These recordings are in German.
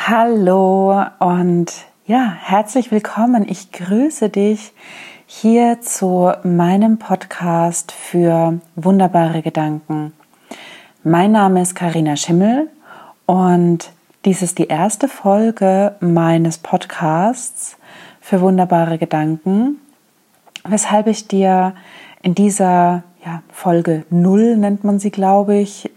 Hallo und ja, herzlich willkommen. Ich grüße dich hier zu meinem Podcast für wunderbare Gedanken. Mein Name ist Carina Schimmel und dies ist die erste Folge meines Podcasts für wunderbare Gedanken, weshalb ich dir in dieser Folge 0 nennt man sie, glaube ich,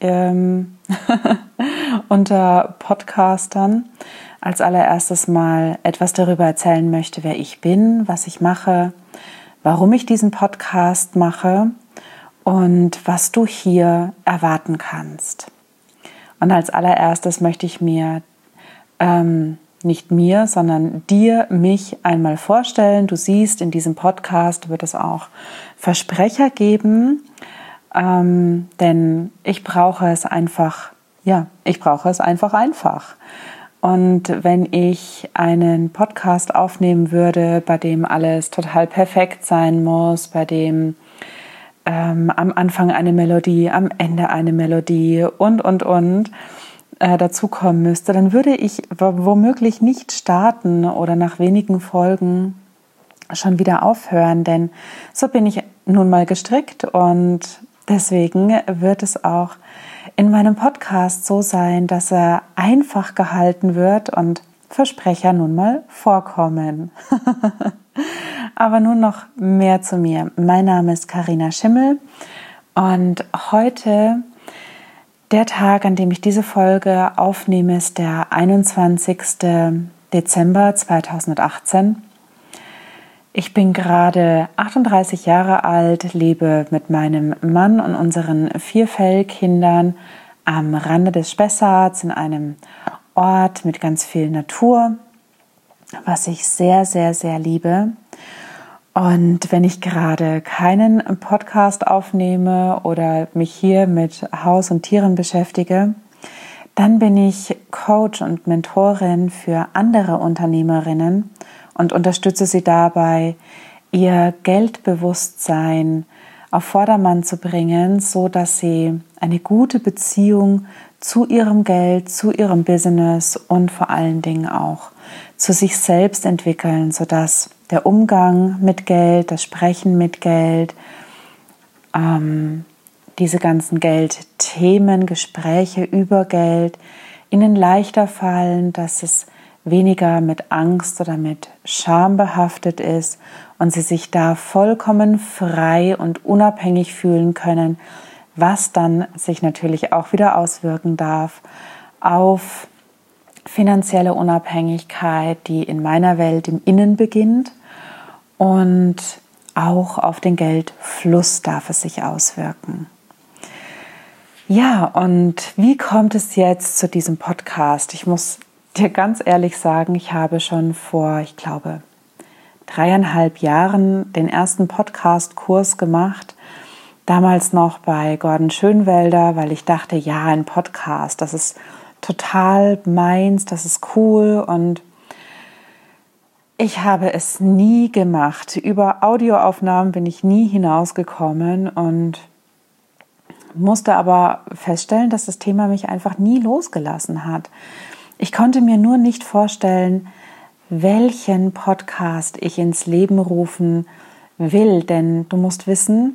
unter Podcastern als allererstes mal etwas darüber erzählen möchte, wer ich bin, was ich mache, warum ich diesen Podcast mache und was du hier erwarten kannst. Und als allererstes möchte ich sondern dir mich einmal vorstellen. Du siehst, in diesem Podcast wird es auch Versprecher geben, denn ich brauche es einfach einfach. Und wenn ich einen Podcast aufnehmen würde, bei dem alles total perfekt sein muss, bei dem am Anfang eine Melodie, am Ende eine Melodie und dazu kommen müsste, dann würde ich womöglich nicht starten oder nach wenigen Folgen schon wieder aufhören, denn so bin ich nun mal gestrickt und deswegen wird es auch in meinem Podcast so sein, dass er einfach gehalten wird und Versprecher nun mal vorkommen. Aber nun noch mehr zu mir. Mein Name ist Carina Schimmel und heute, der Tag, an dem ich diese Folge aufnehme, ist der 21. Dezember 2018. Ich bin gerade 38 Jahre alt, lebe mit meinem Mann und unseren 4 Fellkindern am Rande des Spessarts in einem Ort mit ganz viel Natur, was ich sehr, sehr, sehr liebe. Und wenn ich gerade keinen Podcast aufnehme oder mich hier mit Haus und Tieren beschäftige, dann bin ich Coach und Mentorin für andere Unternehmerinnen und unterstütze sie dabei, ihr Geldbewusstsein auf Vordermann zu bringen, so dass sie eine gute Beziehung zu ihrem Geld, zu ihrem Business und vor allen Dingen auch zu sich selbst entwickeln, sodass der Umgang mit Geld, das Sprechen mit Geld, diese ganzen Geldthemen, Gespräche über Geld ihnen leichter fallen, dass es weniger mit Angst oder mit Scham behaftet ist und sie sich da vollkommen frei und unabhängig fühlen können, was dann sich natürlich auch wieder auswirken darf auf finanzielle Unabhängigkeit, die in meiner Welt im Innen beginnt, und auch auf den Geldfluss darf es sich auswirken. Ja, und wie kommt es jetzt zu diesem Podcast? Ich muss dir ganz ehrlich sagen, ich habe schon vor, ich glaube, 3,5 Jahren den ersten Podcast-Kurs gemacht. Damals noch bei Gordon Schönwelder, weil ich dachte, ja, ein Podcast, das ist total meins, das ist cool, und ich habe es nie gemacht. Über Audioaufnahmen bin ich nie hinausgekommen und musste aber feststellen, dass das Thema mich einfach nie losgelassen hat. Ich konnte mir nur nicht vorstellen, welchen Podcast ich ins Leben rufen will, denn du musst wissen,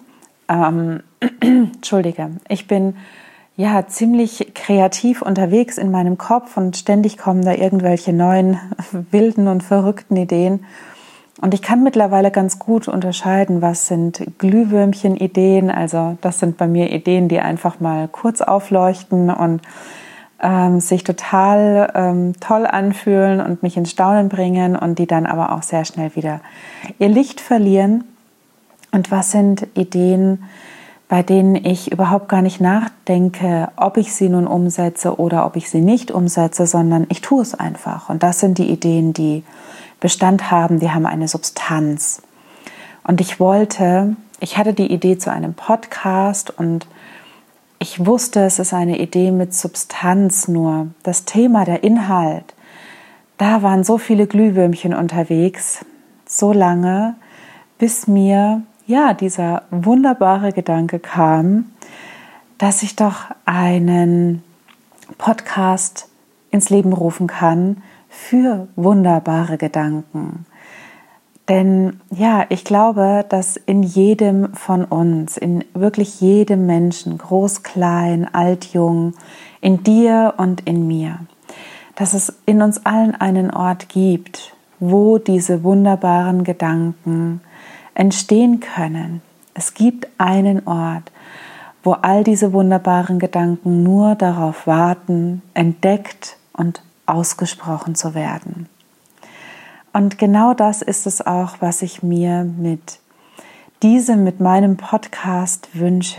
ich bin ziemlich kreativ unterwegs in meinem Kopf und ständig kommen da irgendwelche neuen, wilden und verrückten Ideen. Und ich kann mittlerweile ganz gut unterscheiden, was sind Glühwürmchen-Ideen. Also das sind bei mir Ideen, die einfach mal kurz aufleuchten und sich total toll anfühlen und mich ins Staunen bringen und die dann aber auch sehr schnell wieder ihr Licht verlieren. Und was sind Ideen, bei denen ich überhaupt gar nicht nachdenke, ob ich sie nun umsetze oder ob ich sie nicht umsetze, sondern ich tue es einfach. Und das sind die Ideen, die Bestand haben, die haben eine Substanz. Und ich hatte die Idee zu einem Podcast und ich wusste, es ist eine Idee mit Substanz, nur das Thema, der Inhalt, da waren so viele Glühwürmchen unterwegs, so lange, bis mir dieser wunderbare Gedanke kam, dass ich doch einen Podcast ins Leben rufen kann für wunderbare Gedanken. Denn ja, ich glaube, dass in jedem von uns, in wirklich jedem Menschen, groß, klein, alt, jung, in dir und in mir, dass es in uns allen einen Ort gibt, wo diese wunderbaren Gedanken entstehen können. Es gibt einen Ort, wo all diese wunderbaren Gedanken nur darauf warten, entdeckt und ausgesprochen zu werden. Und genau das ist es auch, was ich mir mit meinem Podcast wünsche.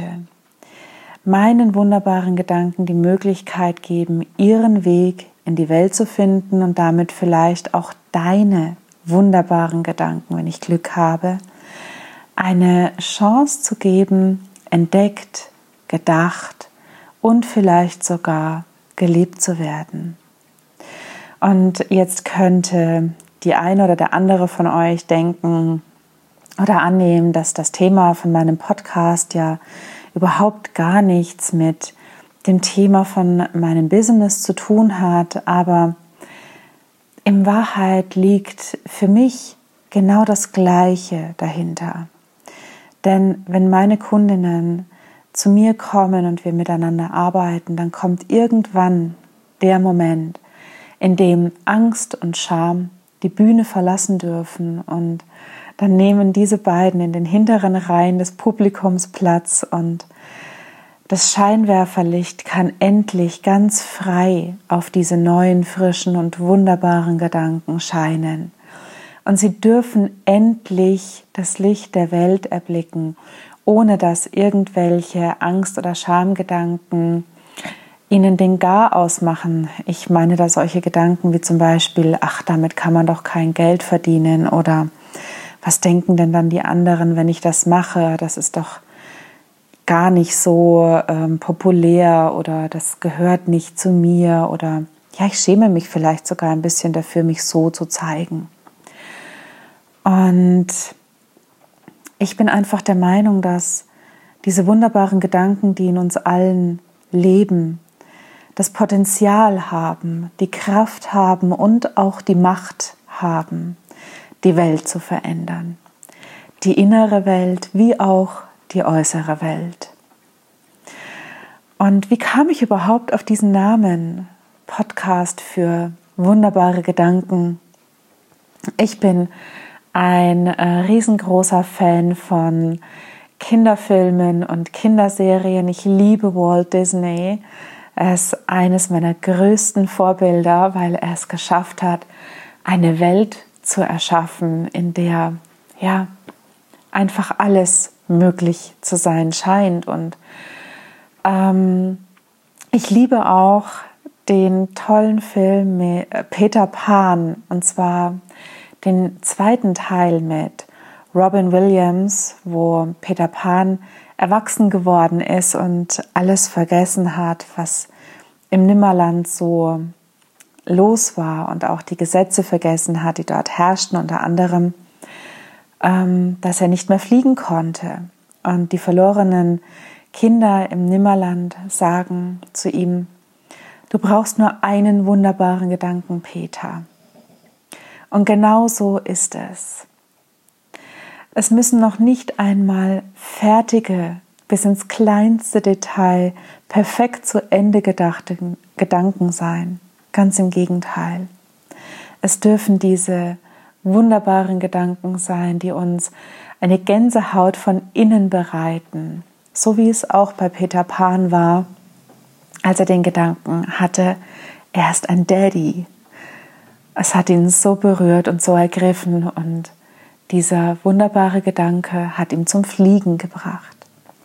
Meinen wunderbaren Gedanken die Möglichkeit geben, ihren Weg in die Welt zu finden und damit vielleicht auch deine wunderbaren Gedanken, wenn ich Glück habe, eine Chance zu geben, entdeckt, gedacht und vielleicht sogar gelebt zu werden. Und jetzt könnte die eine oder der andere von euch denken oder annehmen, dass das Thema von meinem Podcast ja überhaupt gar nichts mit dem Thema von meinem Business zu tun hat, aber in Wahrheit liegt für mich genau das Gleiche dahinter. Denn wenn meine Kundinnen zu mir kommen und wir miteinander arbeiten, dann kommt irgendwann der Moment, in dem Angst und Scham die Bühne verlassen dürfen und dann nehmen diese beiden in den hinteren Reihen des Publikums Platz und das Scheinwerferlicht kann endlich ganz frei auf diese neuen, frischen und wunderbaren Gedanken scheinen. Und sie dürfen endlich das Licht der Welt erblicken, ohne dass irgendwelche Angst- oder Schamgedanken ihnen den Garaus machen. Ich meine da solche Gedanken wie zum Beispiel, ach, damit kann man doch kein Geld verdienen oder was denken denn dann die anderen, wenn ich das mache? Das ist doch gar nicht so populär oder das gehört nicht zu mir oder ja, ich schäme mich vielleicht sogar ein bisschen dafür, mich so zu zeigen. Und ich bin einfach der Meinung, dass diese wunderbaren Gedanken, die in uns allen leben, das Potenzial haben, die Kraft haben und auch die Macht haben, die Welt zu verändern. Die innere Welt wie auch die äußere Welt. Und wie kam ich überhaupt auf diesen Namen? Podcast für wunderbare Gedanken. Ich bin ein riesengroßer Fan von Kinderfilmen und Kinderserien. Ich liebe Walt Disney. Er ist eines meiner größten Vorbilder, weil er es geschafft hat, eine Welt zu erschaffen, in der ja einfach alles möglich zu sein scheint. Und ich liebe auch den tollen Film mit Peter Pan, und zwar den zweiten Teil mit Robin Williams, wo Peter Pan erwachsen geworden ist und alles vergessen hat, was im Nimmerland so los war und auch die Gesetze vergessen hat, die dort herrschten, unter anderem, dass er nicht mehr fliegen konnte. Und die verlorenen Kinder im Nimmerland sagen zu ihm, du brauchst nur einen wunderbaren Gedanken, Peter. Und genau so ist es. Es müssen noch nicht einmal fertige, bis ins kleinste Detail, perfekt zu Ende gedachte Gedanken sein. Ganz im Gegenteil. Es dürfen diese wunderbaren Gedanken sein, die uns eine Gänsehaut von innen bereiten. So wie es auch bei Peter Pan war, als er den Gedanken hatte, er ist ein Daddy. Es hat ihn so berührt und so ergriffen und dieser wunderbare Gedanke hat ihn zum Fliegen gebracht.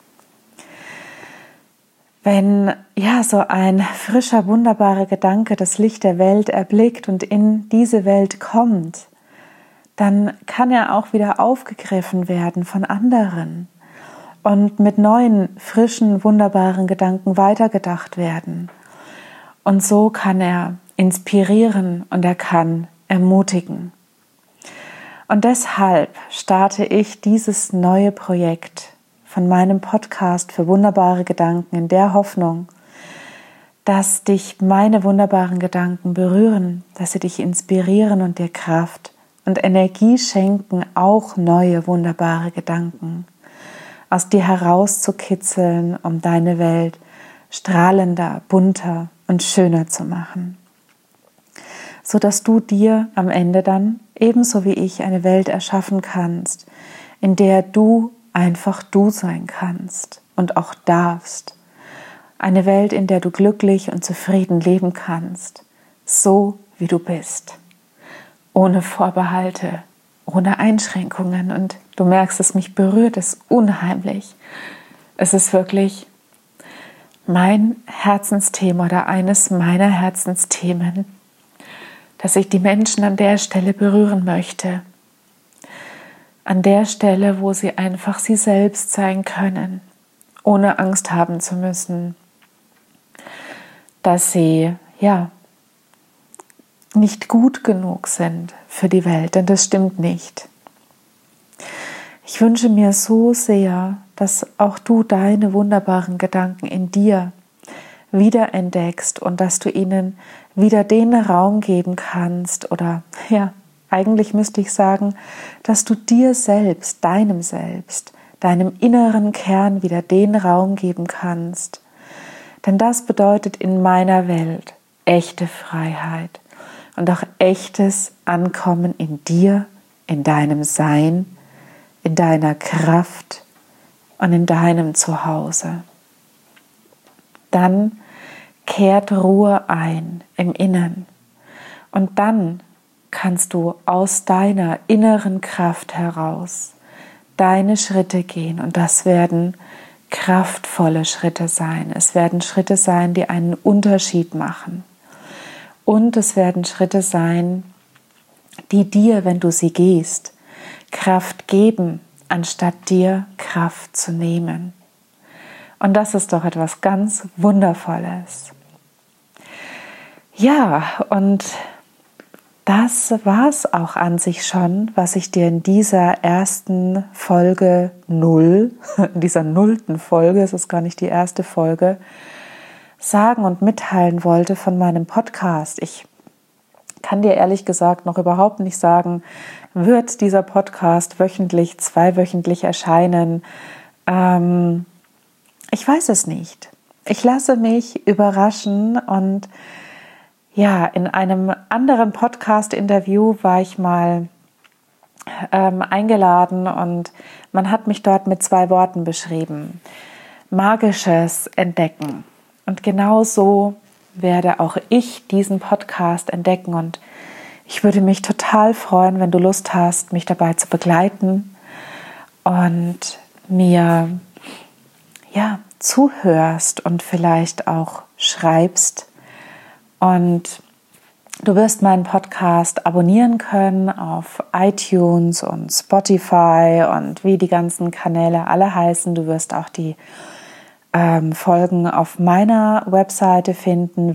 Wenn ja so ein frischer, wunderbarer Gedanke das Licht der Welt erblickt und in diese Welt kommt, dann kann er auch wieder aufgegriffen werden von anderen und mit neuen, frischen, wunderbaren Gedanken weitergedacht werden. Und so kann er inspirieren und er kann ermutigen. Und deshalb starte ich dieses neue Projekt von meinem Podcast für wunderbare Gedanken in der Hoffnung, dass dich meine wunderbaren Gedanken berühren, dass sie dich inspirieren und dir Kraft und Energie schenken, auch neue wunderbare Gedanken aus dir herauszukitzeln, um deine Welt strahlender, bunter und schöner zu machen, sodass du dir am Ende dann, ebenso wie ich, eine Welt erschaffen kannst, in der du einfach du sein kannst und auch darfst. Eine Welt, in der du glücklich und zufrieden leben kannst, so wie du bist, ohne Vorbehalte, ohne Einschränkungen. Und du merkst es, mich berührt es unheimlich. Es ist wirklich mein Herzensthema oder eines meiner Herzensthemen, dass ich die Menschen an der Stelle berühren möchte. An der Stelle, wo sie einfach sie selbst sein können, ohne Angst haben zu müssen, dass sie nicht gut genug sind für die Welt, denn das stimmt nicht. Ich wünsche mir so sehr, dass auch du deine wunderbaren Gedanken in dir wiederentdeckst und dass du ihnen wieder den Raum geben kannst oder eigentlich müsste ich sagen, dass du dir selbst, deinem inneren Kern wieder den Raum geben kannst. Denn das bedeutet in meiner Welt echte Freiheit und auch echtes Ankommen in dir, in deinem Sein, in deiner Kraft und in deinem Zuhause. Dann kehrt Ruhe ein im Innern und dann kannst du aus deiner inneren Kraft heraus deine Schritte gehen und das werden kraftvolle Schritte sein. Es werden Schritte sein, die einen Unterschied machen. Und es werden Schritte sein, die dir, wenn du sie gehst, Kraft geben, anstatt dir Kraft zu nehmen. Und das ist doch etwas ganz Wundervolles. Ja, und das war es auch an sich schon, was ich dir in dieser ersten Folge 0, in dieser 0. Folge, es ist gar nicht die erste Folge, sagen und mitteilen wollte von meinem Podcast. Ich kann dir ehrlich gesagt noch überhaupt nicht sagen, wird dieser Podcast wöchentlich, zweiwöchentlich erscheinen? Ich weiß es nicht. Ich lasse mich überraschen und in einem anderen Podcast-Interview war ich mal eingeladen und man hat mich dort mit 2 Worten beschrieben. Magisches Entdecken. Und genau so werde auch ich diesen Podcast entdecken und ich würde mich total freuen, wenn du Lust hast, mich dabei zu begleiten und mir zuhörst und vielleicht auch schreibst. Und du wirst meinen Podcast abonnieren können auf iTunes und Spotify und wie die ganzen Kanäle alle heißen. Du wirst auch die Folgen auf meiner Webseite finden,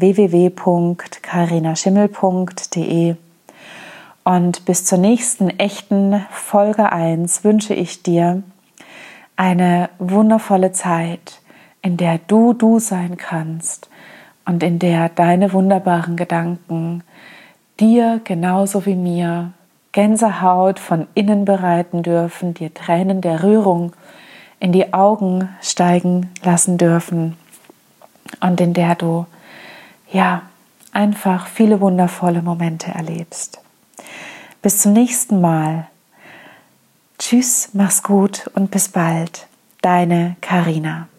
www.carinaschimmel.de. Und bis zur nächsten echten Folge 1 wünsche ich dir eine wundervolle Zeit, in der du sein kannst und in der deine wunderbaren Gedanken dir genauso wie mir Gänsehaut von innen bereiten dürfen, dir Tränen der Rührung in die Augen steigen lassen dürfen und in der du einfach viele wundervolle Momente erlebst. Bis zum nächsten Mal. Tschüss, mach's gut und bis bald. Deine Carina.